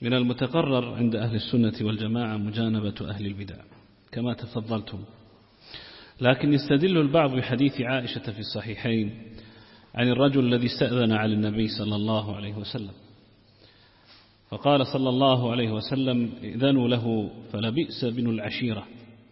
من المتقرر عند أهل السنة والجماعة مجانبة أهل البدع كما تفضلتم، لكن يستدل البعض بحديث عائشة في الصحيحين عن الرجل الذي استأذن على النبي صلى الله عليه وسلم، فقال صلى الله عليه وسلم: إذنوا له فلبئس بن العشيرة.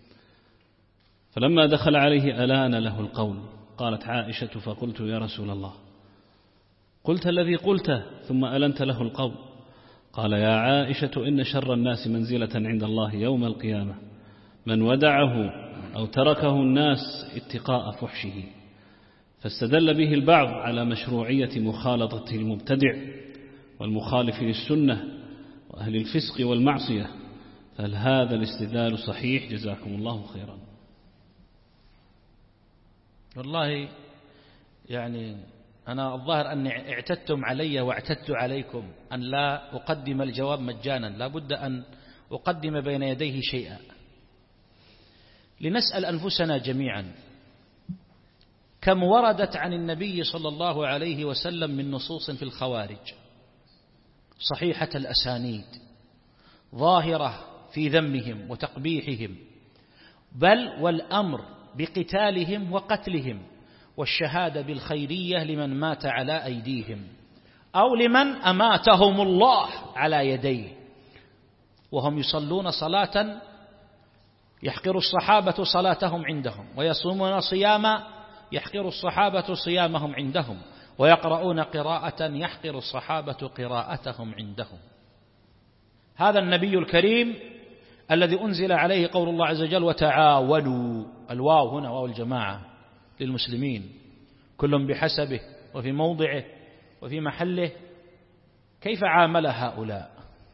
فلما دخل عليه ألان له القول. قالت عائشة: فقلت: يا رسول الله، قلت الذي قلته ثم ألنت له القول. قال: يا عائشة، إن شر الناس منزلة عند الله يوم القيامة من ودعه أو تركه الناس اتقاء فحشه. فاستدل به البعض على مشروعية مخالطة المبتدع والمخالف للسنة وأهل الفسق والمعصية، فهل هذا الاستدلال صحيح؟ جزاكم الله خيرا. والله يعني أنا الظاهر أني اعتدتم علي واعتدت عليكم أن لا أقدم الجواب مجانا، لا بد أن أقدم بين يديه شيئا. لنسأل أنفسنا جميعا: كم وردت عن النبي صلى الله عليه وسلم من نصوص في الخوارج صحيحة الأسانيد ظاهرة في ذمهم وتقبيحهم، بل والأمر بقتالهم وقتلهم، والشهادة بالخيرية لمن مات على أيديهم أو لمن أماتهم الله على يديه، وهم يصلون صلاة يحقر الصحابة صلاتهم عندهم، ويصومون صياما يحقر الصحابة صيامهم عندهم، ويقرؤون قراءة يحقر الصحابة قراءتهم عندهم. هذا النبي الكريم الذي أنزل عليه قول الله عز وجل: وتعاونوا، الواو هنا واو الجماعة للمسلمين، كل بحسبه وفي موضعه وفي محله. كيف عامل هؤلاء؟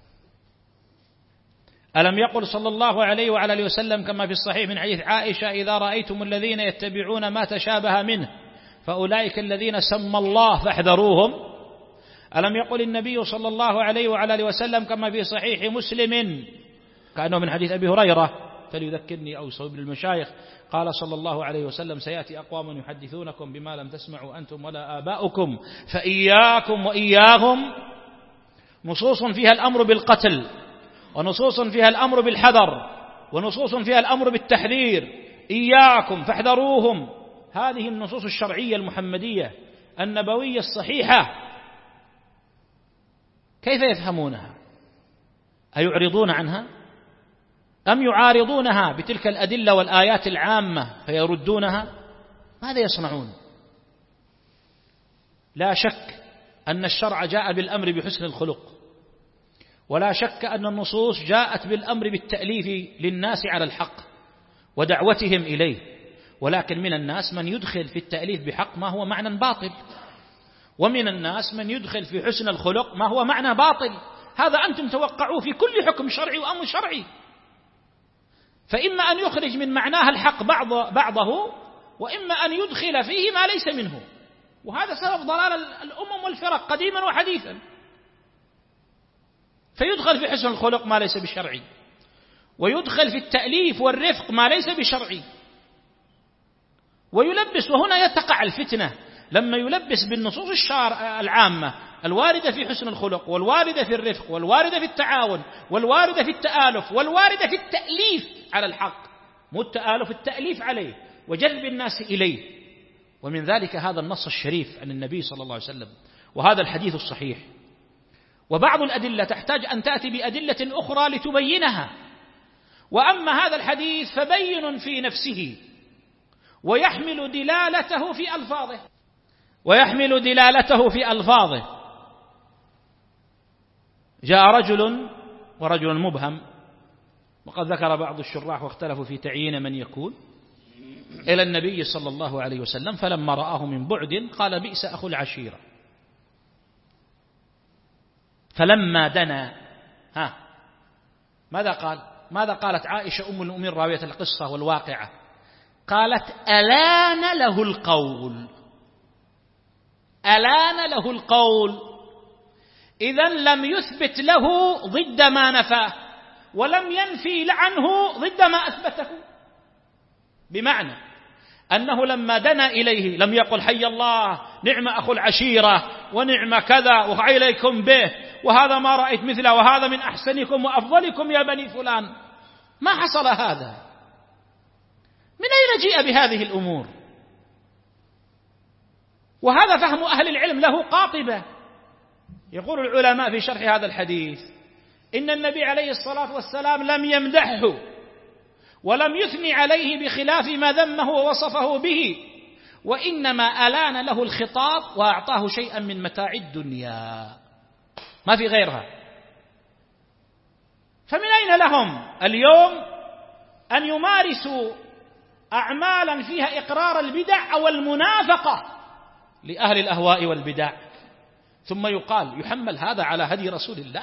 ألم يقل صلى الله عليه وعلى آله وسلم كما في الصحيح من حديث عائشة: إذا رأيتم الذين يتبعون ما تشابه منه فأولئك الذين سمى الله فاحذروهم؟ ألم يقل النبي صلى الله عليه وعلى آله وسلم كما في صحيح مسلم كأنه من حديث أبي هريرة فليذكرني أو يصوب للمشايخ، قال صلى الله عليه وسلم: سيأتي أقوام يحدثونكم بما لم تسمعوا أنتم ولا آباؤكم فإياكم وإياهم. نصوص فيها الأمر بالقتل، ونصوص فيها الأمر بالحذر، ونصوص فيها الأمر بالتحذير، إياكم فاحذروهم. هذه النصوص الشرعية المحمدية النبوية الصحيحة، كيف يفهمونها؟ أيعرضون عنها أم يعارضونها بتلك الأدلة والآيات العامة فيردونها؟ ماذا يصنعون؟ لا شك أن الشرع جاء بالأمر بحسن الخلق، ولا شك أن النصوص جاءت بالأمر بالتأليف للناس على الحق ودعوتهم إليه، ولكن من الناس من يدخل في التأليف بحق ما هو معنى باطل، ومن الناس من يدخل في حسن الخلق ما هو معنى باطل. هذا أنتم توقعوه في كل حكم شرعي وأمر شرعي، فإما أن يخرج من معناها الحق بعضه، وإما أن يدخل فيه ما ليس منه، وهذا سبب ضلال الأمم والفرق قديما وحديثا. فيدخل في حسن الخلق ما ليس بشرعي، ويدخل في التأليف والرفق ما ليس بشرعي، ويلبس. وهنا يتقع الفتنة لما يلبس بالنصوص العامة الواردة في حسن الخلق، والواردة في الرفق، والواردة في التعاون، والواردة في التآلف، والواردة في التأليف على الحق، مو التآلف، التأليف عليه وجلب الناس إليه. ومن ذلك هذا النص الشريف عن النبي صلى الله عليه وسلم، وهذا الحديث الصحيح. وبعض الأدلة تحتاج أن تأتي بأدلة أخرى لتبينها، وأما هذا الحديث فبين في نفسه ويحمل دلالته في ألفاظه. جاء رجل، ورجل مبهم، وقد ذكر بعض الشراح واختلفوا في تعيين من يكون، إلى النبي صلى الله عليه وسلم، فلما رآه من بعد قال: بئس أخو العشيرة. فلما دنا ماذا قال؟ ماذا قالت عائشة أم المؤمنين راوية القصة والواقعة؟ قالت: ألان له القول. ألان له القول، إذن لم يثبت له ضد ما نفاه، ولم ينفي عنه ضد ما أثبته، بمعنى أنه لما دنا إليه لم يقل: حي الله، نعم أخو العشيرة، ونعم كذا، وعليكم به، وهذا ما رأيت مثله وهذا من أحسنكم وأفضلكم يا بني فلان. ما حصل هذا. من أين جيء بهذه الأمور؟ وهذا فهم أهل العلم له قاطبة. يقول العلماء في شرح هذا الحديث إن النبي عليه الصلاة والسلام لم يمدحه ولم يثني عليه بخلاف ما ذمه ووصفه به، وإنما ألان له الخطاب وأعطاه شيئا من متاع الدنيا ما في غيرها. فمن أين لهم اليوم أن يمارسوا أعمالا فيها إقرار البدع أو المنافقة لأهل الأهواء والبدع، ثم يقال يحمل هذا على هدي رسول الله؟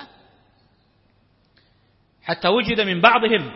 حتى وجد من بعضهم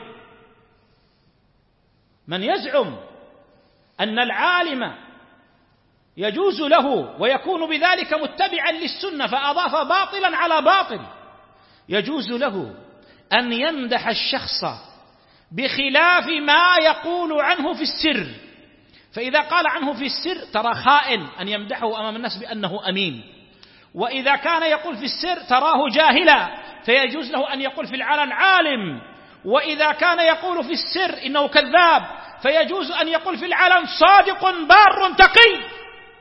من يزعم أن العالم يجوز له ويكون بذلك متبعا للسنة، فأضاف باطلا على باطل، يجوز له أن يمدح الشخص بخلاف ما يقول عنه في السر، فإذا قال عنه في السر ترى خائن أن يمدحه أمام الناس بأنه أمين، وإذا كان يقول في السر تراه جاهلا فيجوز له أن يقول في العلن عالم، وإذا كان يقول في السر إنه كذاب فيجوز أن يقول في العلن صادق بار تقي.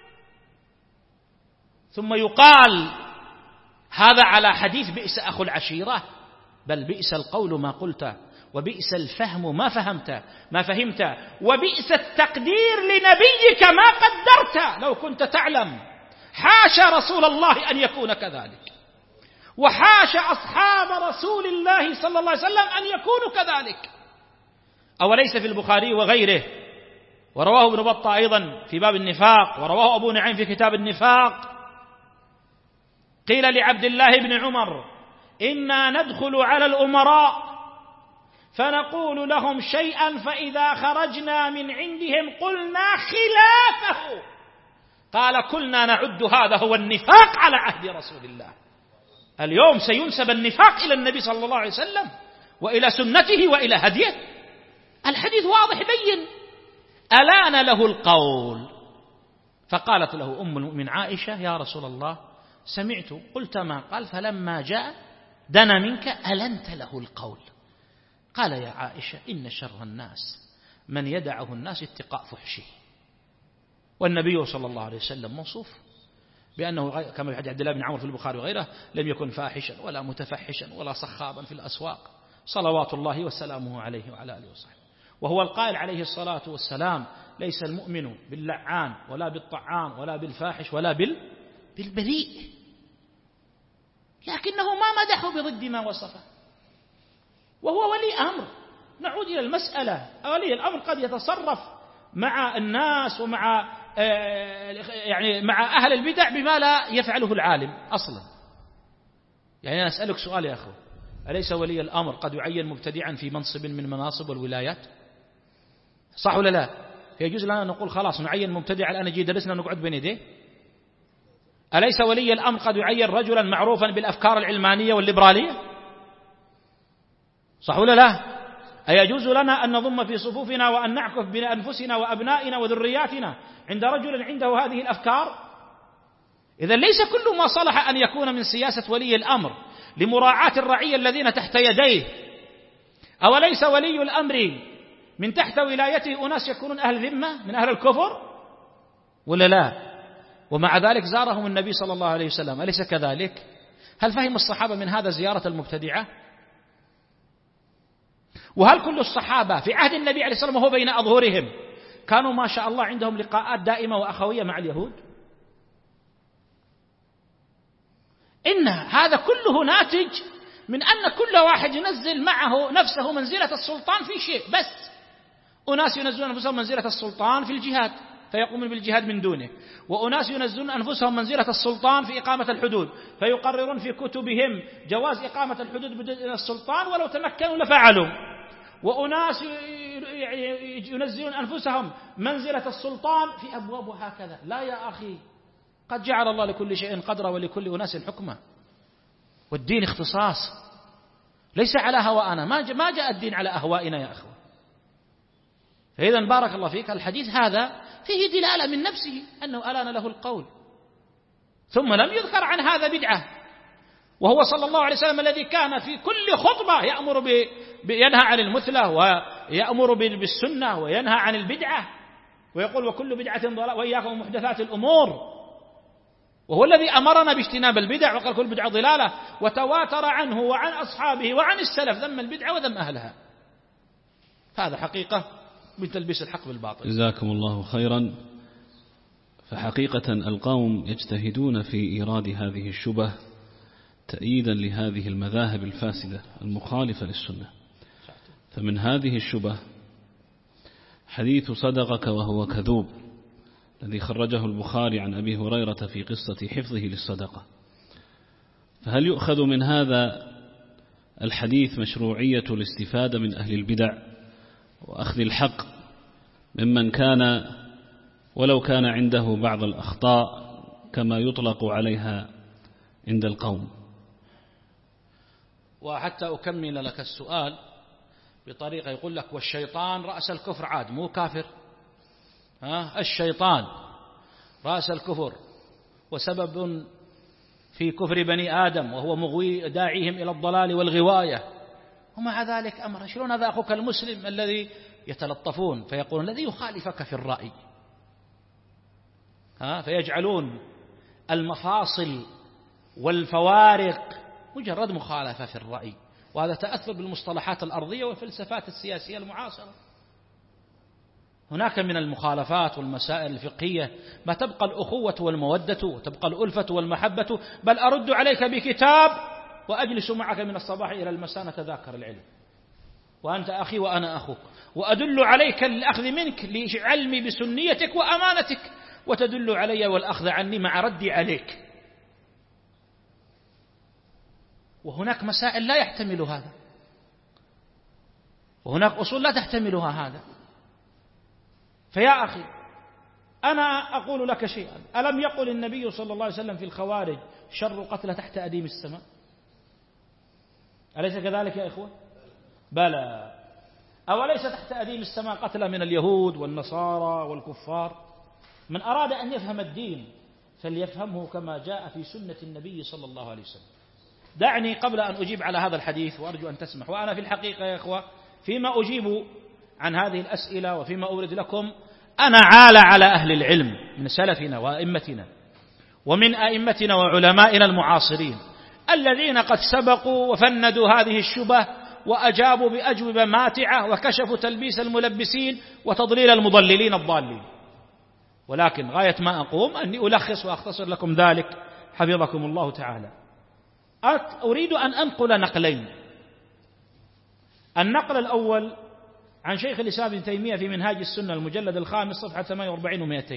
ثم يقال هذا على حديث بئس أخو العشيرة، بل بئس القول ما قلت، وبئس الفهم ما فهمت، وبئس التقدير لنبيك ما قدرت لو كنت تعلم. حاشا رسول الله أن يكون كذلك، وحاشا أصحاب رسول الله صلى الله عليه وسلم أن يكونوا كذلك. أوليس في البخاري وغيره، ورواه ابن بطة أيضا في باب النفاق، ورواه أبو نعيم في كتاب النفاق، قيل لعبد الله بن عمر إنا ندخل على الأمراء فنقول لهم شيئا فإذا خرجنا من عندهم قلنا خلافه، قال كلنا نعد هذا هو النفاق على عهد رسول الله. اليوم سينسب النفاق إلى النبي صلى الله عليه وسلم وإلى سنته وإلى هديه. الحديث واضح بين. ألان له القول، فقالت له أم المؤمن عائشة يا رسول الله سمعت قلت ما قال، فلما جاء دنا منك ألنت له القول. قال يا عائشة إن شر الناس من يدعه الناس اتقاء فحشه، والنبي صلى الله عليه وسلم موصوف بأنه كما في حديث عبد الله بن عمرو في البخاري وغيره لم يكن فاحشا ولا متفحشا ولا صخابا في الأسواق صلوات الله وسلامه عليه وعلى آله وصحبه. وهو القائل عليه الصلاة والسلام ليس المؤمن باللعان ولا بالطعان ولا بالفاحش ولا بالبذيء، لكنه ما مدحه بضد ما وصفه، وهو ولي أمر. نعود إلى المسألة، ولي الأمر قد يتصرف مع الناس ومع يعني مع أهل البدع بما لا يفعله العالم أصلا. يعني أنا أسألك سؤال يا أخو، أليس ولي الأمر قد يعين مبتدعا في منصب من مناصب والولايات؟ صح ولا لا؟ يجوز لنا نقول خلاص نعين مبتدع الآن يجي درسنا ونقعد بين يديه؟ أليس ولي الأمر قد يعين رجلا معروفا بالأفكار العلمانية والليبرالية؟ صح ولا لا؟ أيجوز لنا أن نضم في صفوفنا وأن نعكف بأنفسنا وأبنائنا وذرياتنا عند رجل عنده هذه الأفكار؟ إذن ليس كل ما صلح أن يكون من سياسة ولي الأمر لمراعاة الرعية الذين تحت يديه. أوليس ولي الأمر من تحت ولايته أناس يكونون أهل ذمة من أهل الكفر ولا لا؟ ومع ذلك زارهم النبي صلى الله عليه وسلم، أليس كذلك؟ هل فهم الصحابة من هذا زيارة المبتدعة؟ وهل كل الصحابة في عهد النبي عليه الصلاة والسلام وهو بين أظهرهم كانوا ما شاء الله عندهم لقاءات دائمة وأخوية مع اليهود؟ إن هذا كله ناتج من أن كل واحد ينزل معه نفسه منزلة السلطان في شيء بس. أناس ينزلون أنفسهم منزلة السلطان في الجهاد فيقومون بالجهاد من دونه، وأناس ينزلون أنفسهم منزلة السلطان في إقامة الحدود فيقررون في كتبهم جواز إقامة الحدود بدون السلطان ولو تمكنوا لفعلوا، وأناس ينزلون أنفسهم منزلة السلطان في أبواب هكذا. لا يا أخي، قد جعل الله لكل شيء قدرا ولكل أناس حكمة، والدين اختصاص ليس على هواءنا، ما جاء الدين على أهوائنا يا أخوة. فإذا بارك الله فيك الحديث هذا فيه دلالة من نفسه أنه ألان له القول، ثم لم يذكر عن هذا بدعة وهو صلى الله عليه وسلم الذي كان في كل خطبة يأمر ينهى عن المثلة ويأمر بالسنة وينهى عن البدعة، ويقول وكل بدعة ضلالة وإياكم محدثات الأمور، وهو الذي أمرنا باجتناب البدع وقال كل بدعة ضلالة، وتواتر عنه وعن أصحابه وعن السلف ذم البدعة وذم أهلها. هذا حقيقة من تلبيس الحق بالباطل. جزاكم الله خيرا. فحقيقة القوم يجتهدون في إيراد هذه الشبه تأييدا لهذه المذاهب الفاسدة المخالفة للسنة. فمن هذه الشبه حديث صدقك وهو كذوب الذي خرجه البخاري عن أبي هريرة في قصة حفظه للصدقة. فهل يؤخذ من هذا الحديث مشروعية الاستفادة من أهل البدع وأخذ الحق ممن كان ولو كان عنده بعض الأخطاء كما يطلق عليها عند القوم؟ وحتى أكمل لك السؤال بطريقة يقول لك والشيطان رأس الكفر عاد مو كافر، الشيطان رأس الكفر وسبب في كفر بني آدم وهو مغوي داعيهم إلى الضلال والغواية، ومع ذلك أمر شلون هذا أخوك المسلم الذي يتلطفون فيقول الذي يخالفك في الرأي، فيجعلون المفاصل والفوارق مجرد مخالفة في الرأي، وهذا تأثر بالمصطلحات الأرضية والفلسفات السياسية المعاصرة. هناك من المخالفات والمسائل الفقهية ما تبقى الأخوة والمودة وتبقى الألفة والمحبة، بل أرد عليك بكتاب وأجلس معك من الصباح إلى المساء نتذاكر العلم، وأنت أخي وأنا أخوك، وأدل عليك للأخذ منك لعلمي بسنيتك وأمانتك، وتدل علي والأخذ عني مع ردي عليك. وهناك مسائل لا يحتمل هذا، وهناك أصول لا تحتملها هذا. فيا أخي أنا أقول لك شيئا، ألم يقل النبي صلى الله عليه وسلم في الخوارج شر قتل تحت أديم السماء؟ أليس كذلك يا إخوة؟ بلى. أوليس تحت أديم السماء قتل من اليهود والنصارى والكفار؟ من أراد أن يفهم الدين فليفهمه كما جاء في سنة النبي صلى الله عليه وسلم. دعني قبل أن أجيب على هذا الحديث وأرجو أن تسمح، وأنا في الحقيقة يا إخوة فيما أجيب عن هذه الأسئلة وفيما أورد لكم أنا عال على أهل العلم من سلفنا وأئمتنا ومن أئمتنا وعلمائنا المعاصرين الذين قد سبقوا وفندوا هذه الشبه وأجابوا بأجوبة ماتعة وكشفوا تلبيس الملبسين وتضليل المضللين الضالين. ولكن غاية ما أقوم أني ألخص وأختصر لكم ذلك حفظكم الله تعالى. أريد أن أنقل نقلين. النقل الأول عن شيخ الإسلام ابن تيمية في منهاج السنة المجلد الخامس صفحة 48 و200،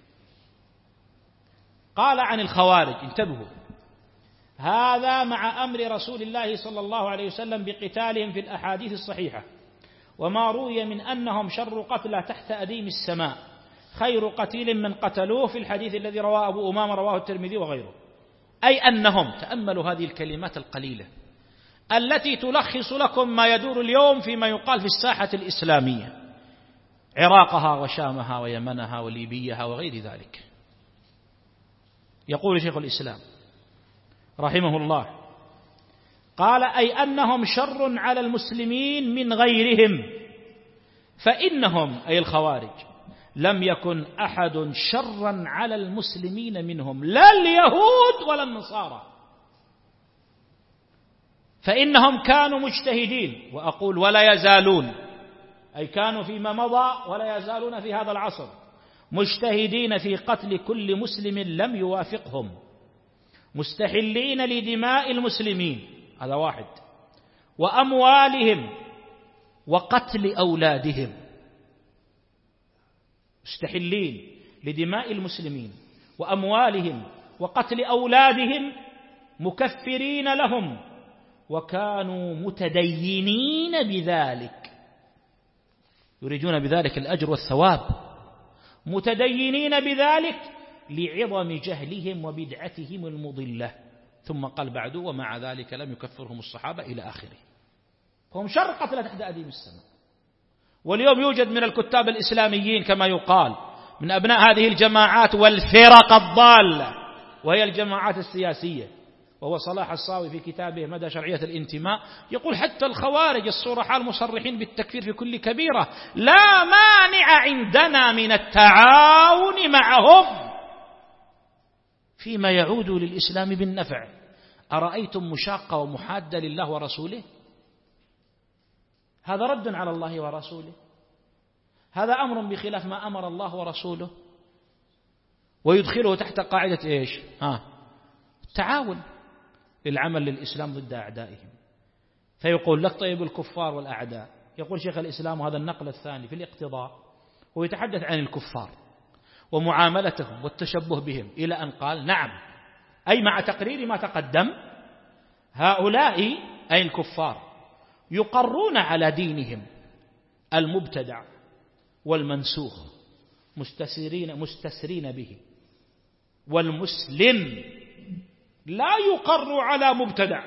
قال عن الخوارج، انتبهوا، هذا مع أمر رسول الله صلى الله عليه وسلم بقتالهم في الأحاديث الصحيحة، وما روي من أنهم شر قتلى تحت أديم السماء خير قتيل من قتلوه في الحديث الذي رواه أبو أمامة رواه الترمذي وغيره. أي أنهم، تأملوا هذه الكلمات القليلة التي تلخص لكم ما يدور اليوم فيما يقال في الساحة الإسلامية، عراقها وشامها ويمنها وليبيها وغير ذلك. يقول شيخ الإسلام رحمه الله، قال أي أنهم شر على المسلمين من غيرهم، فإنهم أي الخوارج لم يكن أحد شرا على المسلمين منهم، لا اليهود ولا النصارى، فإنهم كانوا مجتهدين، وأقول ولا يزالون، أي كانوا فيما مضى ولا يزالون في هذا العصر مجتهدين في قتل كل مسلم لم يوافقهم، مستحلين لدماء المسلمين، هذا واحد، وأموالهم وقتل أولادهم، مستحلين لدماء المسلمين وأموالهم وقتل أولادهم، مكفرين لهم، وكانوا متدينين بذلك، يريدون بذلك الأجر والثواب، متدينين بذلك لعظم جهلهم وبدعتهم المضلة. ثم قال بعد ومع ذلك لم يكفرهم الصحابة إلى آخره، فهم شر قتل تحت أديم السماء. واليوم يوجد من الكتاب الإسلاميين كما يقال من أبناء هذه الجماعات والفرق الضالة وهي الجماعات السياسية وهو صلاح الصاوي في كتابه مدى شرعية الانتماء، يقول حتى الخوارج الصرحاء المصرحين بالتكفير في كل كبيرة لا مانع عندنا من التعاون معهم فيما يعود للإسلام بالنفع. أرأيتم مشاقة ومحادة لله ورسوله؟ هذا رد على الله ورسوله، هذا أمر بخلاف ما أمر الله ورسوله، ويدخله تحت قاعدة إيش؟ التعاون للعمل للإسلام ضد أعدائهم. فيقول لك طيب الكفار والأعداء، يقول شيخ الإسلام وهذا النقل الثاني في الاقتضاء، ويتحدث عن الكفار ومعاملتهم والتشبه بهم، إلى أن قال نعم، أي مع تقرير ما تقدم، هؤلاء أي الكفار يقرون على دينهم المبتدع والمنسوخ مستسرين به، والمسلم لا يقر على مبتدع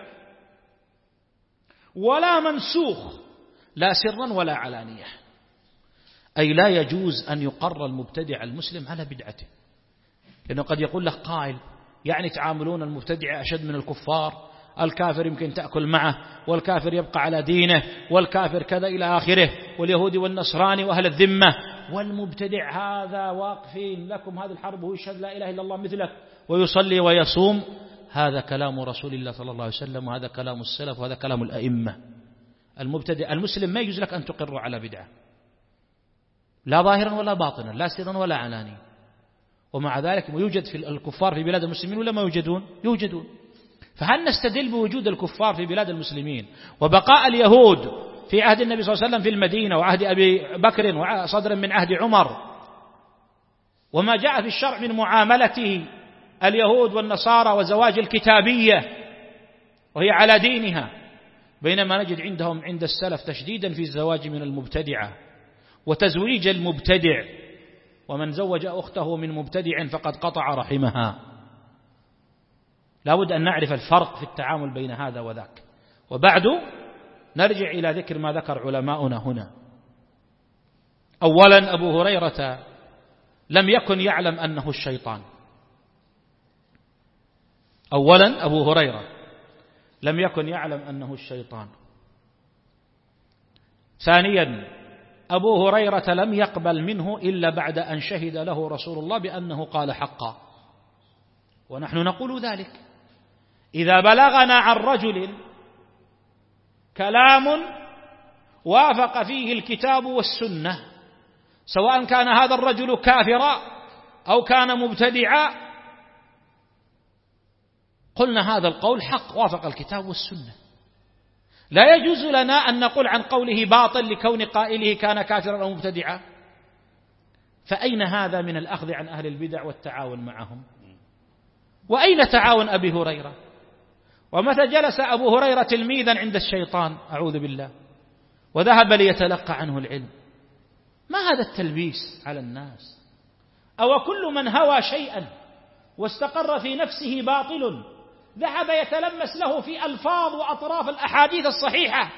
ولا منسوخ لا سرا ولا علانية، أي لا يجوز أن يقر المبتدع المسلم على بدعته، لأنه قد يقول له قائل يعني تعاملون المبتدع أشد من الكفار، الكافر يمكن تأكل معه والكافر يبقى على دينه والكافر كذا إلى آخره، واليهودي والنصراني وأهل الذمة، والمبتدع هذا واقفين لكم هذه الحرب وهو يشهد لا إله إلا الله مثلك ويصلي ويصوم. هذا كلام رسول الله صلى الله عليه وسلم، وهذا كلام السلف، وهذا كلام الأئمة. المبتدع المسلم ما يجوز لك أن تقر على بدعة، لا ظاهرا ولا باطنا، لا سرا ولا علانيا. ومع ذلك يوجد في الكفار في بلاد المسلمين ولا ما يوجدون؟ يوجدون. فهل نستدل بوجود الكفار في بلاد المسلمين وبقاء اليهود في عهد النبي صلى الله عليه وسلم في المدينة وعهد أبي بكر وصدرا من عهد عمر، وما جاء في الشرع من معاملته اليهود والنصارى وزواج الكتابية وهي على دينها، بينما نجد عندهم عند السلف تشديدا في الزواج من المبتدعة وتزويج المبتدع، ومن زوج أخته من مبتدع فقد قطع رحمها. لا بد أن نعرف الفرق في التعامل بين هذا وذاك. وبعد نرجع إلى ذكر ما ذكر علماؤنا هنا. أولا أبو هريرة لم يكن يعلم أنه الشيطان. أولا أبو هريرة لم يكن يعلم أنه الشيطان. ثانيا أبو هريرة لم يقبل منه إلا بعد أن شهد له رسول الله بأنه قال حقا، ونحن نقول ذلك. إذا بلغنا عن رجل كلام وافق فيه الكتاب والسنة، سواء كان هذا الرجل كافرا أو كان مبتدعا، قلنا هذا القول حق وافق الكتاب والسنة. لا يجوز لنا أن نقول عن قوله باطل لكون قائله كان كافرا أو مبتدعا. فأين هذا من الأخذ عن أهل البدع والتعاون معهم؟ وأين تعاون أبي هريرة؟ ومتى جلس أبو هريرة تلميذا عند الشيطان أعوذ بالله وذهب ليتلقى عنه العلم؟ ما هذا التلبيس على الناس؟ أو كل من هوى شيئا واستقر في نفسه باطل ذهب يتلمس له في ألفاظ وأطراف الأحاديث الصحيحة،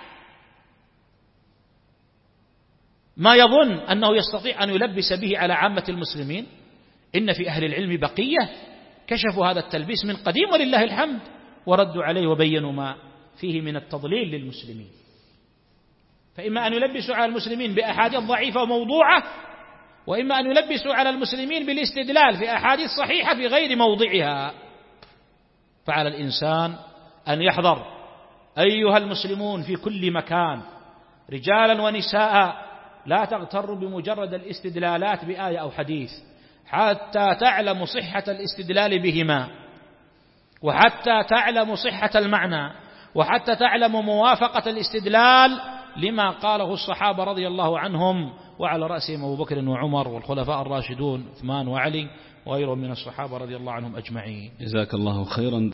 ما يظن أنه يستطيع أن يلبس به على عامة المسلمين؟ إن في أهل العلم بقية كشفوا هذا التلبيس من قديم ولله الحمد، وردوا عليه وبينوا ما فيه من التضليل للمسلمين. فإما أن يلبسوا على المسلمين بأحاديث ضعيفة وموضوعة، وإما أن يلبسوا على المسلمين بالاستدلال في أحاديث صحيحة في غير موضعها. فعلى الإنسان أن يحذر أيها المسلمون في كل مكان رجالا ونساء، لا تغتروا بمجرد الاستدلالات بآية أو حديث حتى تعلموا صحة الاستدلال بهما، وحتى تعلموا صحة المعنى، وحتى تعلموا موافقة الاستدلال لما قاله الصحابة رضي الله عنهم، وعلى رأسهم أبو بكر وعمر والخلفاء الراشدون عثمان وعلي وغيرهم من الصحابة رضي الله عنهم أجمعين. جزاك الله خيرا.